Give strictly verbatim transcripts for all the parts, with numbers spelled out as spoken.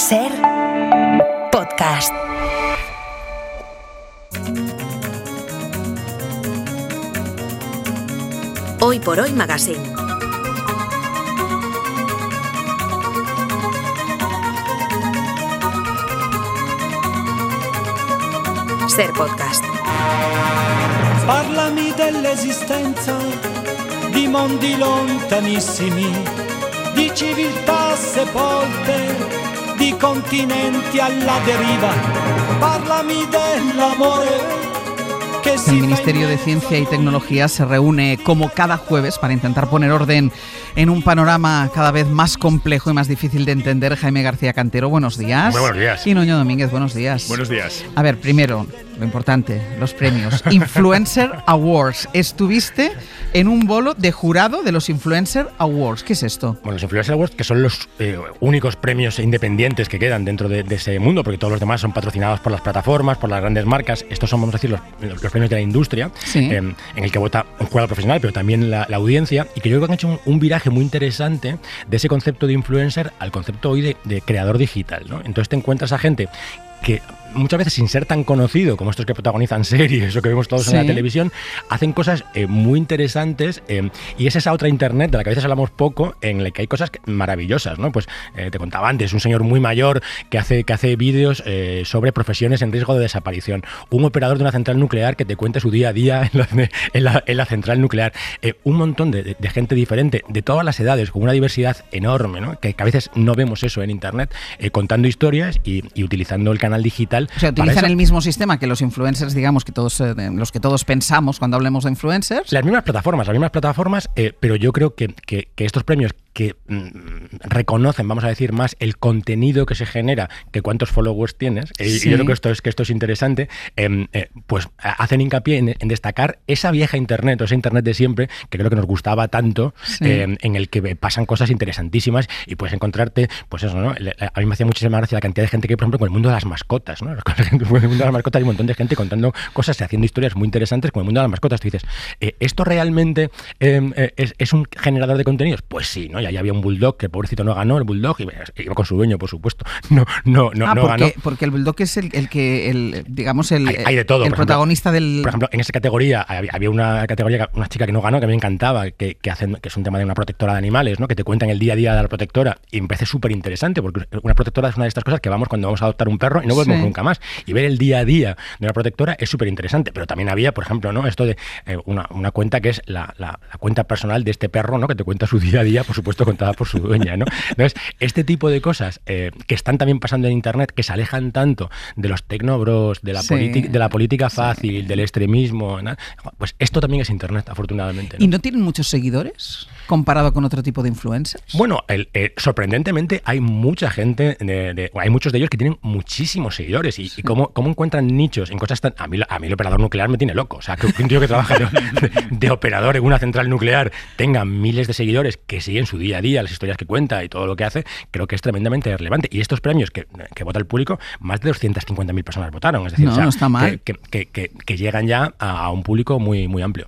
Ser podcast. Hoy por Hoy Magazine. Ser podcast. Parlami dell'esistenza di mondi lontanissimi, di civiltà sepolte, di continenti alla deriva. Parlami dell'amore. El Ministerio de Ciencia y Tecnología se reúne como cada jueves para intentar poner orden en un panorama cada vez más complejo y más difícil de entender. Jaime García Cantero, buenos días. Muy buenos días. Y Nuño Domínguez, buenos días. Buenos días. A ver, primero, lo importante, los premios. Influencer Awards. Estuviste en un bolo de jurado de los Influencer Awards. ¿Qué es esto? Bueno, los Influencer Awards, que son los eh, únicos premios independientes que quedan dentro de, de ese mundo, porque todos los demás son patrocinados por las plataformas, por las grandes marcas. Estos son, vamos a decir, los, los premios de la industria, sí. eh, en el que vota un jurado profesional, pero también la, la audiencia, y que yo creo que han hecho un, un viraje muy interesante de ese concepto de influencer al concepto hoy de, de creador digital, ¿no? Entonces te encuentras a gente que muchas veces, sin ser tan conocido como estos que protagonizan series o que vemos todos sí. en la televisión, hacen cosas eh, muy interesantes, eh, y es esa otra internet de la que a veces hablamos poco, en la que hay cosas maravillosas, ¿no? Pues eh, te contaba antes, un señor muy mayor que hace, que hace vídeos eh, sobre profesiones en riesgo de desaparición, un operador de una central nuclear que te cuenta su día a día en la, en la, en la central nuclear, eh, un montón de, de, de gente diferente, de todas las edades, con una diversidad enorme, ¿no? Que, que a veces no vemos eso en internet, eh, contando historias y, y utilizando el canal digital. O sea, utilizan el mismo sistema que los influencers, digamos, que todos eh, los que todos pensamos cuando hablemos de influencers. Las mismas plataformas, las mismas plataformas, eh, pero yo creo que, que, que estos premios que mm, reconocen, vamos a decir, más el contenido que se genera que cuántos followers tienes, eh, sí. y yo creo que esto es, que esto es interesante, eh, eh, pues hacen hincapié en, en destacar esa vieja internet, o esa internet de siempre, que creo que nos gustaba tanto, sí. eh, en el que pasan cosas interesantísimas y puedes encontrarte, pues eso, ¿no? A mí me hacía muchísima gracia la cantidad de gente que hay, por ejemplo, con el mundo de las mascotas, ¿no? Con el mundo de las mascotas hay un montón de gente contando cosas y haciendo historias muy interesantes con el mundo de las mascotas. Tú dices, eh, ¿esto realmente eh, es, es un generador de contenidos? Pues sí, ¿no? Y ahí había un bulldog que, pobrecito, no ganó, el bulldog, y iba con su dueño, por supuesto. No, no, no, ah, no porque, ganó. Porque el bulldog es el, el que, el, digamos, el, hay, hay de todo, el protagonista ejemplo, del... Por ejemplo, en esa categoría había, había una categoría, una chica que no ganó, que a mí me encantaba, que, que, hacen, que es un tema de una protectora de animales, ¿no? Que te cuentan el día a día de la protectora, y me parece súper interesante, porque una protectora es una de estas cosas que vamos cuando vamos a adoptar un perro y no volvemos sí. nunca más. Y ver el día a día de una protectora es súper interesante, pero también había, por ejemplo, ¿no? Esto de eh, una, una cuenta que es la, la, la cuenta personal de este perro, ¿no? Que te cuenta su día a día, por supuesto, contada por su dueña, ¿no? Entonces, este tipo de cosas eh, que están también pasando en internet, que se alejan tanto de los tecnobros, de la, sí. politi- de la política fácil, sí. del extremismo, ¿no? Pues esto también es internet, afortunadamente, ¿no? ¿Y no tienen muchos seguidores comparado con otro tipo de influencers? Bueno, el, eh, sorprendentemente hay mucha gente, de, de, hay muchos de ellos que tienen muchísimos seguidores, y, sí. y cómo, cómo encuentran nichos en cosas tan... A mí, a mí el operador nuclear me tiene loco, o sea, que un tío que trabaja de, de, de operador en una central nuclear tenga miles de seguidores que siguen su día a día, las historias que cuenta y todo lo que hace, creo que es tremendamente relevante. Y estos premios que, que vota el público, más de doscientas cincuenta mil personas votaron, es decir, no, o sea, no está mal. Que, que, que, que llegan ya a, a un público muy, muy amplio.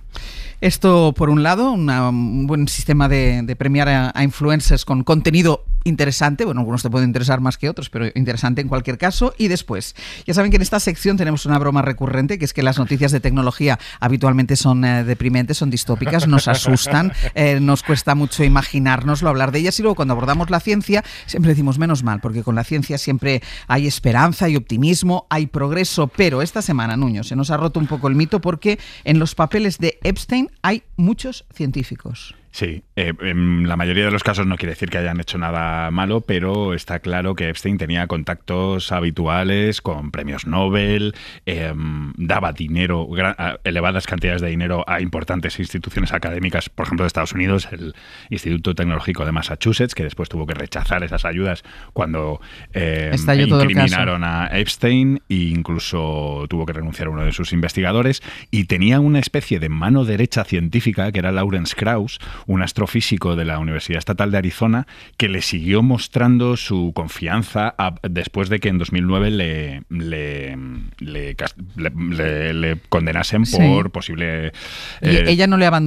Esto, por un lado, una, un buen sistema de, de premiar a, a influencers con contenido interesante. Bueno, algunos te pueden interesar más que otros, pero interesante en cualquier caso. Y después, ya saben que en esta sección tenemos una broma recurrente, que es que las noticias de tecnología habitualmente son eh, deprimentes, son distópicas, nos asustan, eh, nos cuesta mucho imaginárnoslo, hablar de ellas, y luego cuando abordamos la ciencia siempre decimos menos mal, porque con la ciencia siempre hay esperanza, hay optimismo, hay progreso. Pero esta semana, Nuño, se nos ha roto un poco el mito, porque en los papeles de Epstein hay muchos científicos. Sí, eh, en la mayoría de los casos no quiere decir que hayan hecho nada malo, pero está claro que Epstein tenía contactos habituales con premios Nobel, eh, daba dinero, gran, elevadas cantidades de dinero a importantes instituciones académicas, por ejemplo de Estados Unidos, el Instituto Tecnológico de Massachusetts, que después tuvo que rechazar esas ayudas cuando eh, incriminaron a Epstein, e incluso tuvo que renunciar a uno de sus investigadores, y tenía una especie de mano derecha científica que era Lawrence Krauss, un astrofísico de la Universidad Estatal de Arizona, que le siguió mostrando su confianza a, después de que en dos mil nueve le, le, le, le, le, le condenasen por sí. posible... Eh, ¿Y ella no le abandonó?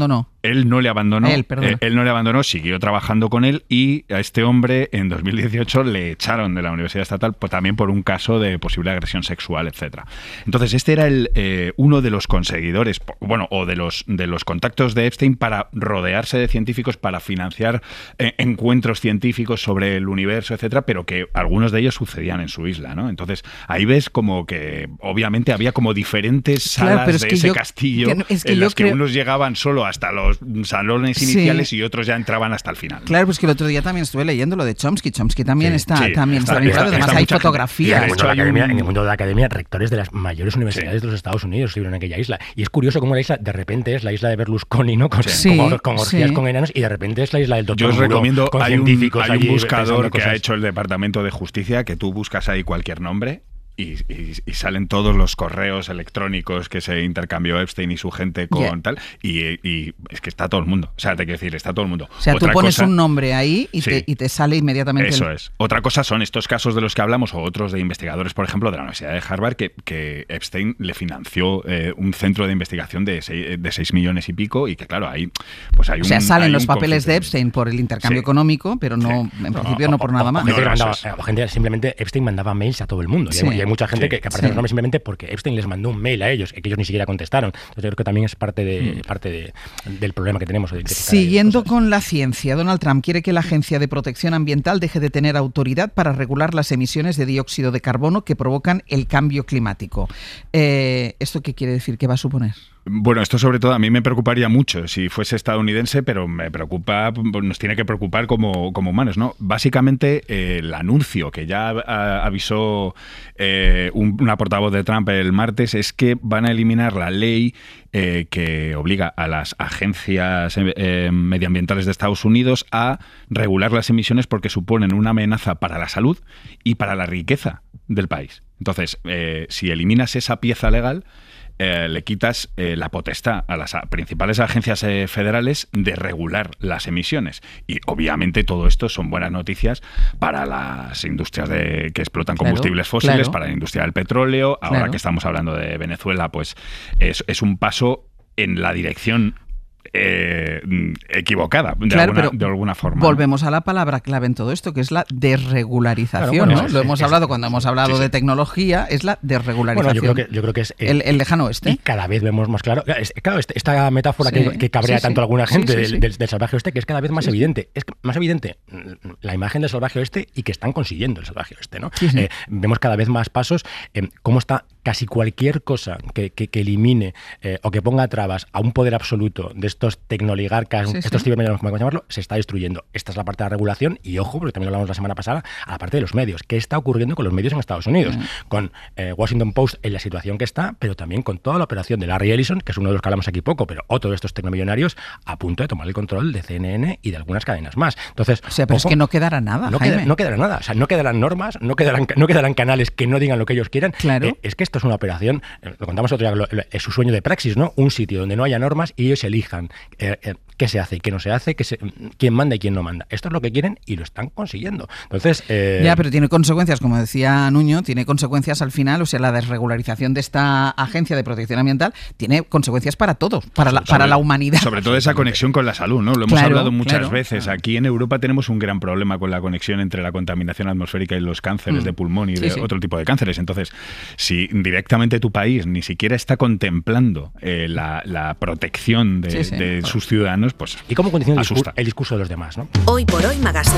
él no le abandonó, él, eh, él no le abandonó, siguió trabajando con él y a este hombre en dos mil dieciocho le echaron de la Universidad Estatal pues, también por un caso de posible agresión sexual, etcétera. Entonces este era el eh, uno de los conseguidores, bueno, o de los de los contactos de Epstein para rodearse de científicos, para financiar eh, encuentros científicos sobre el universo, etcétera, pero que algunos de ellos sucedían en su isla, ¿no? Entonces ahí ves como que obviamente había como diferentes salas claro, pero es de que ese yo, castillo que no, es que en yo las que creo... unos llegaban solo hasta los salones iniciales sí. y otros ya entraban hasta el final, ¿no? Claro, pues que el otro día también estuve leyendo lo de Chomsky. Chomsky también sí, está, sí, también está, está vinculado. está, Además está hay mucha fotografías. En el, mundo de la un... academia, en el mundo de la academia, rectores de las mayores universidades sí. de los Estados Unidos estuvieron en aquella isla. Y es curioso cómo la isla de repente es la isla de Berlusconi, ¿no? Con, sí, con, con orgías sí. con enanos, y de repente es la isla del doctor Yo os Muro, recomiendo, con hay un, científicos hay un allí buscador que cosas. ha hecho el Departamento de Justicia, que tú buscas ahí cualquier nombre Y, y, y salen todos los correos electrónicos que se intercambió Epstein y su gente con yeah. tal, y, y es que está todo el mundo. O sea, te quiero decir, está todo el mundo. O sea, Otra tú pones cosa, un nombre ahí y, sí, te, y te sale inmediatamente. Eso el... es. Otra cosa son estos casos de los que hablamos, o otros de investigadores, por ejemplo, de la Universidad de Harvard, que, que Epstein le financió eh, un centro de investigación de seis, de seis millones y pico, y que claro, ahí pues hay un... O sea, salen los papeles conflicto. de Epstein por el intercambio sí. económico, pero no, sí. en principio no, no por nada más. O gente, no, mandaba, es. gente simplemente, Epstein mandaba mails a todo el mundo. Sí. Y, hay, y hay mucha gente sí. que, que aparece sí. los nombres simplemente porque Epstein les mandó un mail a ellos, que ellos ni siquiera contestaron. Entonces yo creo que también es parte, de, mm. parte de, del problema que tenemos. De Siguiendo con la ciencia, Donald Trump quiere que la Agencia de Protección Ambiental deje de tener autoridad para regular las emisiones de dióxido de carbono que provocan el cambio climático. Eh, ¿Esto qué quiere decir? ¿Qué va a suponer? Bueno, esto sobre todo a mí me preocuparía mucho si fuese estadounidense, pero me preocupa, nos tiene que preocupar como, como humanos, ¿no? Básicamente eh, el anuncio que ya a, avisó eh, un, una portavoz de Trump el martes es que van a eliminar la ley eh, que obliga a las agencias eh, medioambientales de Estados Unidos a regular las emisiones porque suponen una amenaza para la salud y para la riqueza del país. Entonces, eh, si eliminas esa pieza legal, Eh, le quitas eh, la potestad a las a, principales agencias eh, federales de regular las emisiones. Y obviamente todo esto son buenas noticias para las industrias de, que explotan combustibles claro, fósiles, claro. para la industria del petróleo. Ahora claro. que estamos hablando de Venezuela, pues es, es un paso en la dirección Eh, equivocada de, claro, alguna, pero de alguna forma. Volvemos a la palabra clave en todo esto, que es la desregularización. Claro, bueno, ¿no? Sí, Lo hemos sí, hablado sí, cuando sí, hemos hablado sí, sí. de tecnología, es la desregularización. Bueno, yo creo que, yo creo que es eh, el, el lejano oeste. Y cada vez vemos más claro. Claro, esta metáfora sí, que, que cabrea sí, tanto a alguna gente sí, sí, sí. Del, del, del salvaje oeste, que es cada vez más sí, evidente. Es más evidente la imagen del salvaje oeste y que están consiguiendo el salvaje oeste, ¿no? Sí, sí. Eh, vemos cada vez más pasos en cómo está casi cualquier cosa que, que, que elimine eh, o que ponga trabas a un poder absoluto de estos tecnoligarcas, sí, estos sí. cibermedios, como llamarlo, se está destruyendo. Esta es la parte de la regulación y, ojo, porque también lo hablamos la semana pasada, a la parte de los medios. ¿Qué está ocurriendo con los medios en Estados Unidos? Mm. Con eh, Washington Post en la situación que está, pero también con toda la operación de Larry Ellison, que es uno de los que hablamos aquí poco, pero otro de estos tecnomillonarios a punto de tomar el control de C N N y de algunas cadenas más. Entonces, o sea, pero ojo, es que no quedará nada, no, Jaime. queda, no quedará nada. O sea, no quedarán normas, no quedarán, no quedarán canales que no digan lo que ellos quieran. Claro. Eh, es que esto es una operación, eh, lo contamos otro día, lo, lo, es su sueño de praxis, ¿no? Un sitio donde no haya normas y ellos elijan eh, eh, qué se hace y qué no se hace, qué se, quién manda y quién no manda. Esto es lo que quieren y lo están consiguiendo. Entonces, eh... ya, pero tiene consecuencias, como decía Nuño, tiene consecuencias al final, o sea, la desregularización de esta agencia de protección ambiental tiene consecuencias para todos, para la, para la humanidad. Sobre todo esa conexión con la salud, ¿no? Lo hemos claro, hablado muchas claro. veces. Aquí en Europa tenemos un gran problema con la conexión entre la contaminación atmosférica y los cánceres mm. de pulmón y sí, de sí. otro tipo de cánceres. Entonces, si directamente tu país ni siquiera está contemplando eh, la, la protección de, sí, sí. de claro. sus ciudadanos, pues ¿y cómo condiciona el discurso, el discurso de los demás, ¿no? Hoy por Hoy Magazine.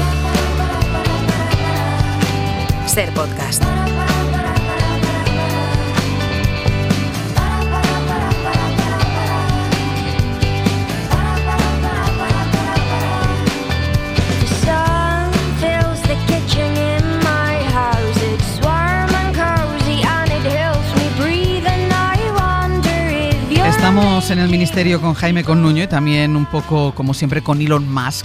Ser podcast. Estamos en el Ministerio con Jaime, con Nuño y también un poco, como siempre, con Elon Musk.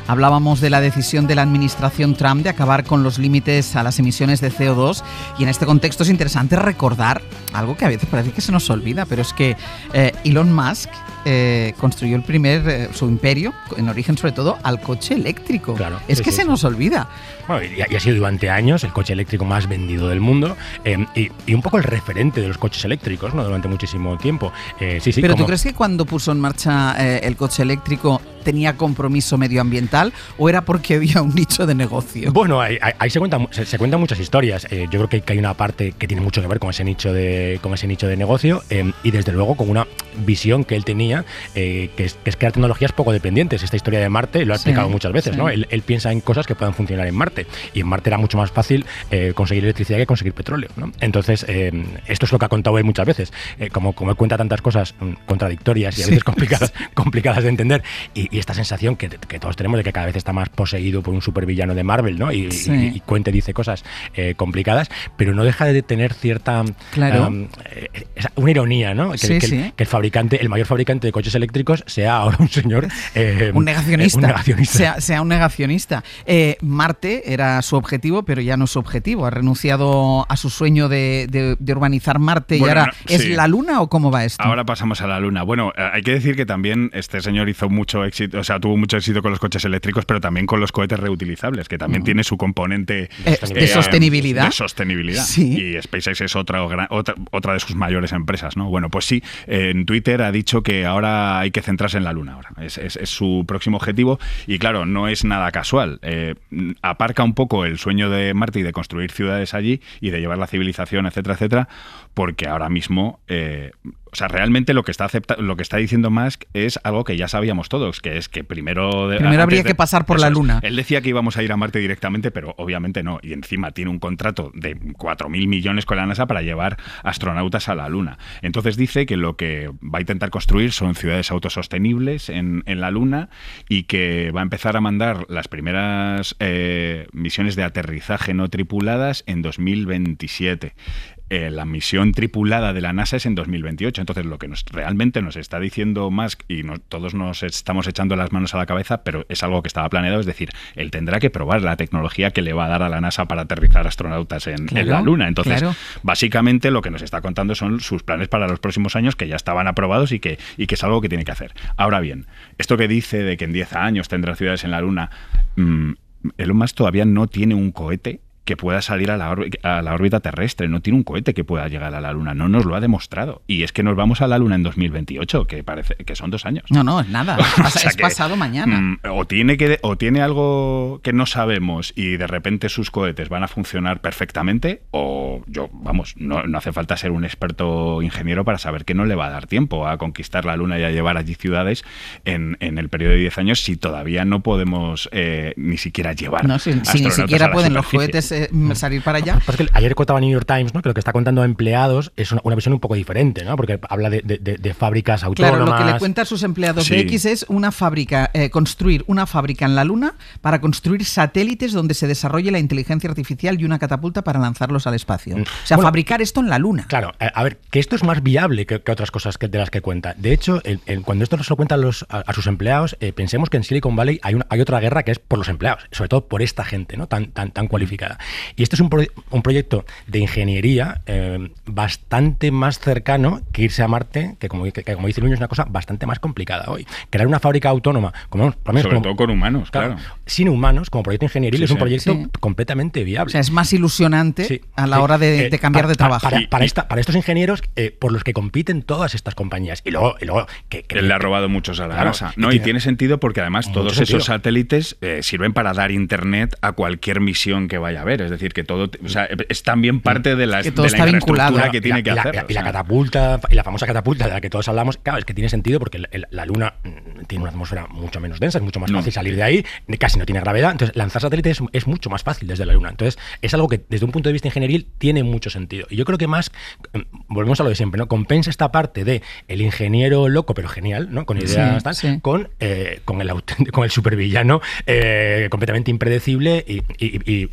hablábamos de la decisión de la administración Trump de acabar con los límites a las emisiones de C O dos, y en este contexto es interesante recordar algo que a veces parece que se nos olvida, pero es que eh, Elon Musk eh, construyó el primer, eh, su imperio, en origen sobre todo, al coche eléctrico. Claro, es sí, que sí, se sí. nos olvida. Bueno, y ha sido durante años el coche eléctrico más vendido del mundo eh, y, y un poco el referente de los coches eléctricos, ¿no? Durante muchísimo tiempo. Eh, sí, sí, Pero como... ¿tú crees que cuando puso en marcha eh, el coche eléctrico tenía compromiso medioambiental o era porque había un nicho de negocio? Bueno, ahí, ahí se, cuentan, se, se cuentan muchas historias. Eh, yo creo que, que hay una parte que tiene mucho que ver con ese nicho de, con ese nicho de negocio eh, y desde luego con una visión que él tenía, eh, que, es, que es crear tecnologías poco dependientes. Esta historia de Marte lo ha explicado Sí, muchas veces, sí. ¿no? Él, él piensa en cosas que puedan funcionar en Marte y en Marte era mucho más fácil eh, conseguir electricidad que conseguir petróleo, ¿no? Entonces, eh, esto es lo que ha contado él muchas veces. Eh, como, como él cuenta tantas cosas mm, contradictorias y a veces Sí, complicadas, sí. complicadas de entender y, y esta sensación que, que todos tenemos de que cada vez está más poseído por un supervillano de Marvel, ¿no? Y, Sí. y, y cuenta y dice cosas eh, complicadas, pero no deja de tener cierta Claro. um, eh, una ironía, ¿no? Que, Sí, que, sí. El, que el fabricante, el mayor fabricante de coches eléctricos sea ahora un señor eh, Un negacionista. un negacionista. Sea, sea un negacionista. Eh, Marte era su objetivo, pero ya no es su objetivo. Ha renunciado a su sueño de, de, de urbanizar Marte Bueno, y ahora no, ¿es sí. la Luna o cómo va esto? Ahora pasamos a la Luna. Bueno, eh, hay que decir que también este señor hizo mucho éxito, o sea, tuvo mucho éxito con los coches eléctricos, pero también con los cohetes reutilizables, que también Mm. tiene su componente Eh, de sostenibilidad. De sostenibilidad. Sí. Y SpaceX es otra, gran- otra, otra de sus mayores empresas, ¿no? Bueno, pues sí, en Twitter ha dicho que ahora hay que centrarse en la Luna ahora. Es, es, es su próximo objetivo y claro, no es nada casual. Eh, aparca un poco el sueño de Marte y de construir ciudades allí y de llevar la civilización, etcétera, etcétera, porque ahora mismo... Eh, O sea, realmente lo que está acepta, lo que está diciendo Musk es algo que ya sabíamos todos, que es que primero... De, Primero habría de, que pasar por eso la es. Luna. Él decía que íbamos a ir a Marte directamente, pero obviamente no. Y encima tiene un contrato de cuatro mil millones con la NASA para llevar astronautas a la Luna. Entonces dice que lo que va a intentar construir son ciudades autosostenibles en, en la Luna y que va a empezar a mandar las primeras eh, misiones de aterrizaje no tripuladas en dos mil veintisiete. Eh, la misión tripulada de la NASA es en dos mil veintiocho. Entonces, lo que nos, realmente nos está diciendo Musk, y nos, todos nos estamos echando las manos a la cabeza, pero es algo que estaba planeado, es decir, él tendrá que probar la tecnología que le va a dar a la NASA para aterrizar astronautas en, Claro, en la Luna. Entonces, claro. básicamente lo que nos está contando son sus planes para los próximos años que ya estaban aprobados y que, y que es algo que tiene que hacer. Ahora bien, esto que dice de que en diez años tendrá ciudades en la Luna, mmm, Elon Musk todavía no tiene un cohete que pueda salir a la, a la órbita terrestre, no tiene un cohete que pueda llegar a la Luna, no nos lo ha demostrado. Y es que nos vamos a la Luna en dos mil veintiocho, que parece que son dos años. No, no, es nada, es, O pas- sea es que, pasado mañana. mm, o, tiene que, o tiene algo que no sabemos y de repente sus cohetes van a funcionar perfectamente, o yo, vamos, no, no hace falta ser un experto ingeniero para saber que no le va a dar tiempo a conquistar la Luna y a llevar allí ciudades en, en el periodo de diez años si todavía no podemos eh, ni siquiera llevar No, si, si ni astronautas siquiera a la pueden los superficie. cohetes eh, salir para allá. Pues es que ayer contaba New York Times, ¿no? Que lo que está contando a empleados es una, una visión un poco diferente, ¿no? Porque habla de, de, de, de fábricas autónomas. Claro, lo que le cuenta a sus empleados Sí. de X es una fábrica, eh, construir una fábrica en la Luna para construir satélites donde se desarrolle la inteligencia artificial y una catapulta para lanzarlos al espacio. O sea, Bueno, fabricar esto en la Luna. Claro, a, a ver, que esto es más viable que, que otras cosas que, de las que cuenta. De hecho, el, el, cuando esto nos lo cuentan los, a, a sus empleados, eh, pensemos que en Silicon Valley hay, una, hay otra guerra que es por los empleados, sobre todo por esta gente, ¿no? tan, tan, tan cualificada. Y este es un, pro, un proyecto de ingeniería eh, bastante más cercano que irse a Marte, que como, que, que como dice Luño, es una cosa bastante más complicada hoy. Crear una fábrica autónoma, como, por lo menos Sobre como, todo con humanos, claro. sin humanos, como proyecto ingenieril, Sí, es un sí. proyecto Sí. completamente viable. O sea, es más ilusionante Sí, a la sí. hora de, Eh, de cambiar para, de trabajo. Para, para Y- esta, para estos ingenieros eh, por los que compiten todas estas compañías. Y luego, y luego que, que- Él le ha robado muchos a la Claro, NASA. y No, y tiene- tiene sentido porque además Mucho todos sentido. esos satélites eh, sirven para dar internet a cualquier misión que vaya a haber. Es decir, que todo, o sea, es también parte de la, Que todo de la está infraestructura vinculado. que tiene y que la, hacer. y la- o y la sea. catapulta, y la famosa catapulta de la que todos hablamos, claro, es que tiene sentido porque el- el- la Luna mm, tiene una atmósfera mucho menos densa, es mucho más No. fácil salir de ahí, casi no tiene gravedad, entonces lanzar satélites es, es mucho más fácil desde la Luna. Entonces, es algo que desde un punto de vista ingenieril tiene mucho sentido. Y yo creo que más, mm, volvemos a lo de siempre, ¿no? Compensa esta parte de el ingeniero loco, pero genial, ¿no? Con ideas Sí, tal, sí. con, eh, con, el, auténtico- con el supervillano eh, completamente impredecible y, y- y- y-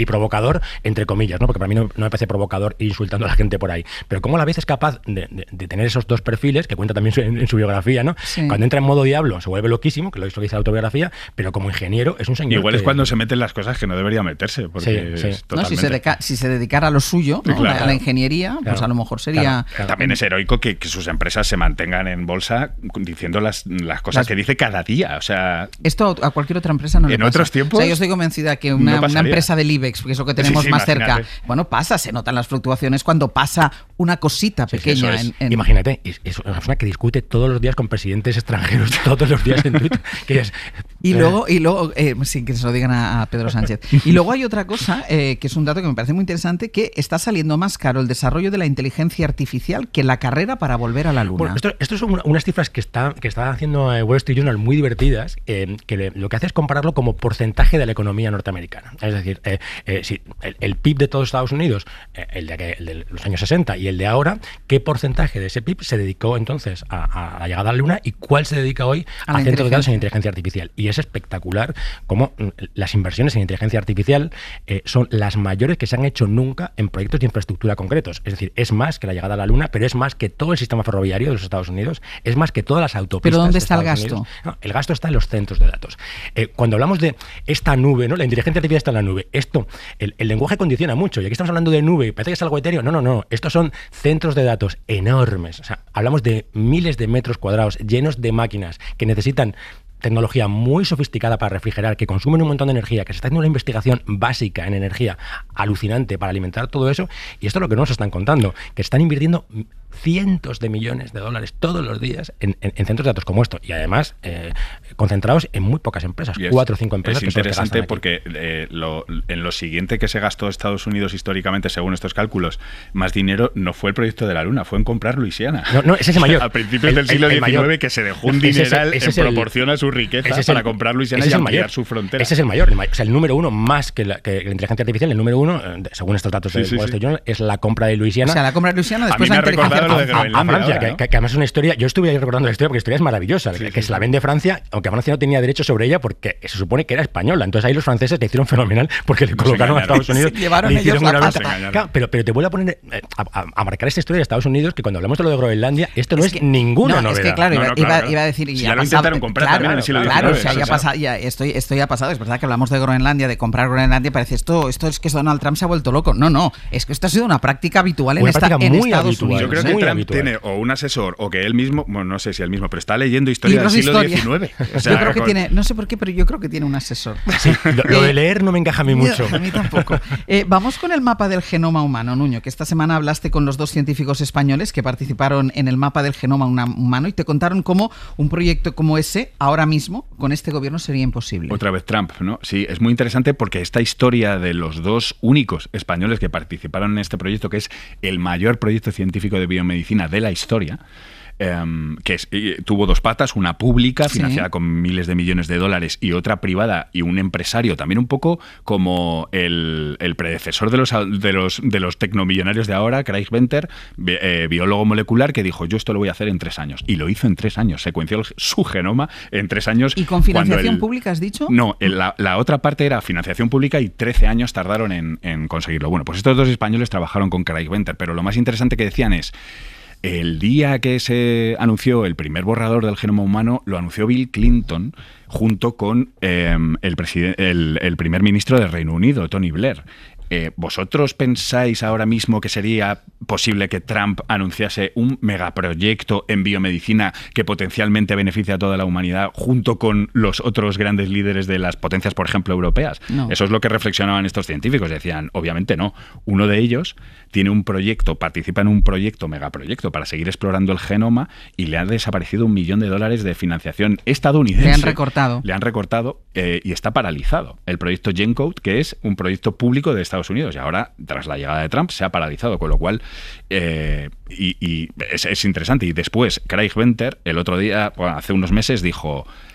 y provocador, entre comillas, ¿no? Porque para mí no, no me parece provocador ir insultando a la gente por ahí. Pero cómo a la vez es capaz de, de, de tener esos dos perfiles, que cuenta también en, en su biografía, ¿no? Sí. Cuando entra en modo diablo se vuelve loquísimo, que lo hizo que dice la autobiografía, pero como ingeniero es un señor. Igual que, es cuando se meten las cosas que no debería meterse. Porque sí, sí. es no, si, se deca- si se dedicara a lo suyo, ¿no? Claro, a la ingeniería, claro, pues a lo mejor sería. Claro, claro. También es heroico que, que sus empresas se mantengan en bolsa diciendo las, las cosas las... que dice cada día. O sea, esto a cualquier otra empresa no le pasa. En otros tiempos. O sea, yo estoy convencida que una, no una empresa del IBEX, que es lo que tenemos sí, sí, más imagínate. cerca, bueno, pasa, se notan las fluctuaciones cuando pasa una cosita sí, pequeña. Sí, en, en... Imagínate, es, es una persona que discute todos los días con presidentes extranjeros, todos los días en Twitter. Que es, y luego, y luego eh, sin que se lo digan a, a Pedro Sánchez. Y luego hay otra cosa, eh, que es un dato que me parece muy interesante, que está saliendo más caro el desarrollo de la inteligencia artificial que la carrera para volver a la Luna. Bueno, esto, esto son unas cifras que está, que está haciendo Wall Street Journal muy divertidas, eh, que le, lo que hace es compararlo como porcentaje de la economía norteamericana. Es decir, eh, eh, si el, el P I B de todos Estados Unidos, eh, el, de, el de los años sesenta y el de ahora, ¿qué porcentaje de ese P I B se dedicó entonces a, a la llegada a la Luna y cuál se dedica hoy a, a centros de datos en inteligencia artificial? Y es espectacular cómo las inversiones en inteligencia artificial eh, son las mayores que se han hecho nunca en proyectos de infraestructura concretos. Es decir, es más que la llegada a la Luna, pero es más que todo el sistema ferroviario de los Estados Unidos, es más que todas las autopistas. ¿Pero dónde de está el Estados gasto? No, el gasto está en los centros de datos. Eh, cuando hablamos de esta nube, ¿no? La inteligencia artificial está en la nube. Esto, el, el lenguaje condiciona mucho. Y aquí estamos hablando de nube, parece que es algo etéreo. No, no, no. Estos son centros de datos enormes. O sea, hablamos de miles de metros cuadrados llenos de máquinas que necesitan tecnología muy sofisticada para refrigerar, que consumen un montón de energía, que se está haciendo una investigación básica en energía alucinante para alimentar todo eso, y esto es lo que no nos están contando, que están invirtiendo cientos de millones de dólares todos los días en, en, en centros de datos como esto, y además eh, concentrados en muy pocas empresas, es, cuatro o cinco empresas. Es que interesante que porque eh, lo, en lo siguiente que se gastó Estados Unidos históricamente, según estos cálculos, más dinero no fue el proyecto de la Luna, fue en comprar Luisiana. No, no, ese es el mayor. A principios el, del siglo el, el diecinueve mayor. Que se dejó un dineral ese es el, en proporción a su riqueza es para el, comprar Luisiana y ampliar su frontera. Ese es el mayor, el mayor, o sea, el número uno más que la, que la inteligencia artificial, el número uno, según estos datos sí, de sí, Wall Street Journal, es la compra de Luisiana. O sea, la compra de Luisiana después a mí la me inteligencia lo de Groenlandia, a, a Francia, ahora, ¿no? que, que, que además es una historia, yo estuve ahí recordando la historia porque la historia es maravillosa, sí, que, sí, que sí. se la vende Francia, aunque Francia no tenía derecho sobre ella porque se supone que era española. Entonces ahí los franceses le hicieron fenomenal porque le colocaron a Estados Unidos. Sí, llevaron ellos la pata. Claro, pero, pero te vuelvo a poner a, a, a marcar esta historia de Estados Unidos, que cuando hablamos de lo de Groenlandia, esto no es, es que, ninguna no, novedad. Es que claro, no, iba, no, claro, iba, claro. iba a decir... Si ya, ya lo intentaron comprar claro, también en el siglo diecinueve. Claro, o sea, ya pasa, ya estoy, esto ya ha pasado. Es verdad que hablamos de Groenlandia, de comprar Groenlandia, parece esto, esto es que Donald Trump se ha vuelto loco. No, no, es que esto ha sido una práctica habitual en, una esta, práctica en muy Estados habitual. Unidos. Yo creo ¿eh? que Muy Trump habitual. tiene o un asesor o que él mismo, bueno, no sé si él mismo, pero está leyendo historia Libros del siglo de historia. diecinueve. O sea, yo creo que con... tiene, no sé por qué, pero yo creo que tiene un asesor. Sí, lo, lo de leer no me encaja a mí mucho. A mí tampoco. Eh, vamos con el mapa del genoma humano, Nuño, que esta semana hablaste con los dos científicos españoles que participaron en el mapa del genoma humano y te contaron cómo un proyecto como ese, ahora mismo, con este gobierno sería imposible. Otra vez Trump, ¿no? Sí, es muy interesante porque esta historia de los dos únicos españoles que participaron en este proyecto, que es el mayor proyecto científico de biomedicina de la historia, Um, que es, eh, tuvo dos patas, una pública financiada sí. con miles de millones de dólares y otra privada, y un empresario también un poco como el, el predecesor de los, de, los, de los tecnomillonarios de ahora, Craig Venter, bi, eh, biólogo molecular, que dijo yo esto lo voy a hacer en tres años, y lo hizo en tres años, secuenció el, su genoma en tres años. ¿Y con financiación el, pública has dicho? No, el, la, la otra parte era financiación pública y trece años tardaron en, en conseguirlo. Bueno, pues estos dos españoles trabajaron con Craig Venter, pero lo más interesante que decían es: el día que se anunció el primer borrador del genoma humano, lo anunció Bill Clinton junto con eh, el, el, el primer ministro del Reino Unido, Tony Blair. Eh, ¿Vosotros pensáis ahora mismo que sería posible que Trump anunciase un megaproyecto en biomedicina que potencialmente beneficie a toda la humanidad junto con los otros grandes líderes de las potencias, por ejemplo, europeas? No. Eso es lo que reflexionaban estos científicos. Decían, obviamente no. Uno de ellos tiene un proyecto, participa en un proyecto, megaproyecto, para seguir explorando el genoma, y le ha desaparecido un millón de dólares de financiación estadounidense. Le han recortado. Le han recortado eh, y está paralizado. El proyecto GenCode, que es un proyecto público de Estados Unidos, y ahora, tras la llegada de Trump, se ha paralizado, con lo cual eh, y, y es, es interesante. Y después Craig Venter el otro día, bueno, hace unos meses, dijo: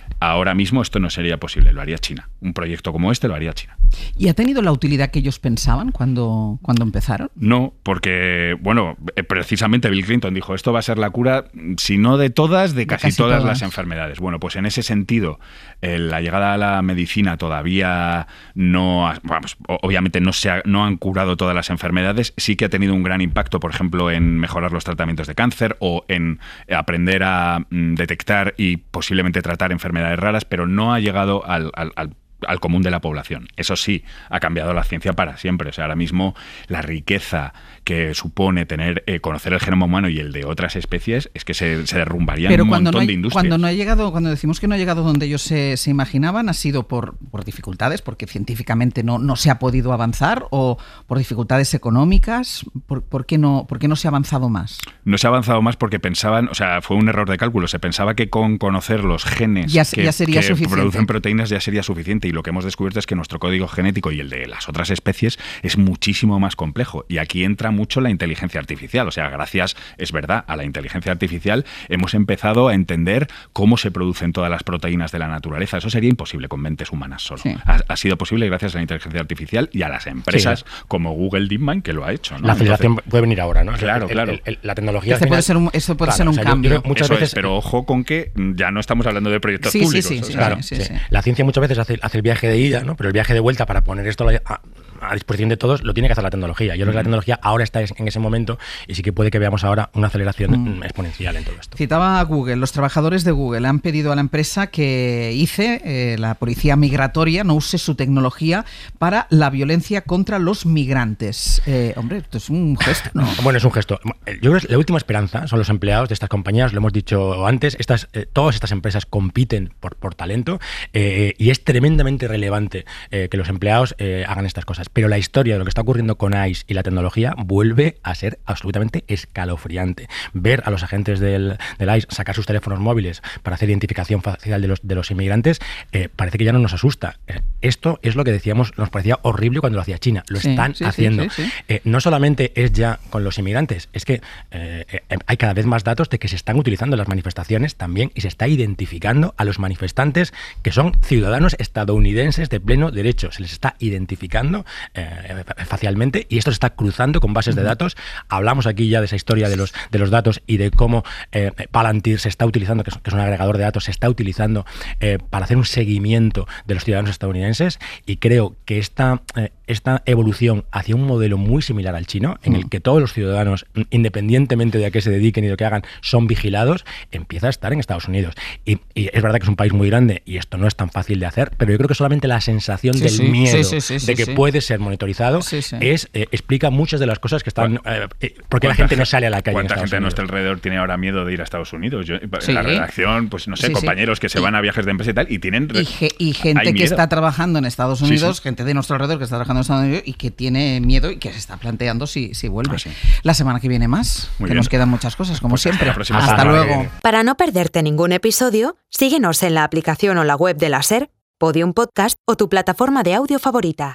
Ahora mismo esto no sería posible, lo haría China. Un proyecto como este lo haría China. ¿Y ha tenido la utilidad que ellos pensaban cuando, cuando empezaron? No, porque, bueno, precisamente Bill Clinton dijo, esto va a ser la cura, si no de todas, de casi, de casi todas, todas las enfermedades. Bueno, pues en ese sentido, eh, la llegada a la medicina todavía no, ha, vamos, obviamente no, se ha, no han curado todas las enfermedades, sí que ha tenido un gran impacto, por ejemplo, en mejorar los tratamientos de cáncer o en aprender a mm, detectar y posiblemente tratar enfermedades raras, pero no ha llegado al, al, al al común de la población. Eso sí, ha cambiado la ciencia para siempre. O sea, ahora mismo la riqueza que supone tener eh, conocer el genoma humano y el de otras especies es que se, se derrumbarían Pero un cuando montón no hay, de industrias. Cuando no ha llegado, cuando decimos que no ha llegado donde ellos se, se imaginaban, ¿ha sido por, por dificultades, porque científicamente no, no se ha podido avanzar, o por dificultades económicas? ¿Por, por, qué no, ¿Por qué no se ha avanzado más? No se ha avanzado más porque pensaban, o sea, fue un error de cálculo. Se pensaba que con conocer los genes ya, que, ya sería que suficiente. producen proteínas ya sería suficiente. Y lo que hemos descubierto es que nuestro código genético y el de las otras especies es muchísimo más complejo. Y aquí entra mucho la inteligencia artificial. O sea, gracias, es verdad, a la inteligencia artificial hemos empezado a entender cómo se producen todas las proteínas de la naturaleza. Eso sería imposible con mentes humanas solo. Sí. Ha, ha sido posible gracias a la inteligencia artificial y a las empresas sí. como Google DeepMind que lo ha hecho, ¿no? La aceleración Entonces, puede venir ahora, ¿no? Claro, el, claro. El, el, la tecnología... Este puede ser un, eso puede claro, ser un o sea, cambio. Yo, yo muchas eso veces, es, pero ojo con que ya no estamos hablando de proyectos sí, públicos. Sí, sí, o sí, sea, claro, sí, sí, sí. sí. La ciencia muchas veces hace, hace el viaje de ida, ¿no? Pero el viaje de vuelta para poner esto a, a disposición de todos lo tiene que hacer la tecnología. Yo creo que la tecnología ahora está en ese momento y sí que puede que veamos ahora una aceleración mm. exponencial en todo esto. Citaba a Google. Los trabajadores de Google han pedido a la empresa que I C E, eh, la policía migratoria, no use su tecnología para la violencia contra los migrantes. Eh, hombre, esto es un gesto, ¿no? Bueno, es un gesto. Yo creo que la última esperanza son los empleados de estas compañías, lo hemos dicho antes, estas, eh, todas estas empresas compiten por, por talento eh, y es tremendamente relevante eh, que los empleados eh, hagan estas cosas. Pero la historia de lo que está ocurriendo con I C E y la tecnología vuelve a ser absolutamente escalofriante. Ver a los agentes del, del I C E sacar sus teléfonos móviles para hacer identificación facial de los, de los inmigrantes eh, parece que ya no nos asusta. Eh, esto es lo que decíamos, nos parecía horrible cuando lo hacía China. Lo sí, están sí, haciendo. Sí, sí, sí. Eh, no solamente es ya con los inmigrantes, es que eh, eh, hay cada vez más datos de que se están utilizando en las manifestaciones también y se está identificando a los manifestantes que son ciudadanos estadounidenses de pleno derecho. Se les está identificando eh, facialmente y esto se está cruzando con bases de datos. Hablamos aquí ya de esa historia de los, de los datos y de cómo eh, Palantir se está utilizando, que es, que es un agregador de datos, se está utilizando eh, para hacer un seguimiento de los ciudadanos estadounidenses y creo que esta, eh, esta evolución hacia un modelo muy similar al chino, en el que todos los ciudadanos, independientemente de a qué se dediquen y de lo que hagan, son vigilados, empieza a estar en Estados Unidos. Y, y es verdad que es un país muy grande y esto no es tan fácil de hacer, pero yo creo que solamente la sensación sí, del sí, miedo sí, sí, sí, de que sí. puede ser monitorizado sí, sí. es eh, explica muchas de las cosas que están... Eh, eh, porque la gente no sale a la calle. ¿Cuánta en gente a nuestro alrededor tiene ahora miedo de ir a Estados Unidos? Yo, sí. En la redacción, pues no sé, sí, compañeros sí. que se van a viajes de empresa y tal, y tienen... Y, ge, y gente que está trabajando en Estados Unidos, sí, sí. gente de nuestro alrededor que está trabajando en Estados Unidos y que tiene miedo y que se está planteando si, si vuelve. Ah, sí. La semana que viene más, Muy que bien. Nos quedan muchas cosas, como pues siempre. Hasta semana. Luego. Para no perderte ningún episodio, síguenos en la aplicación o la web de la SER, Podium Podcast o tu plataforma de audio favorita.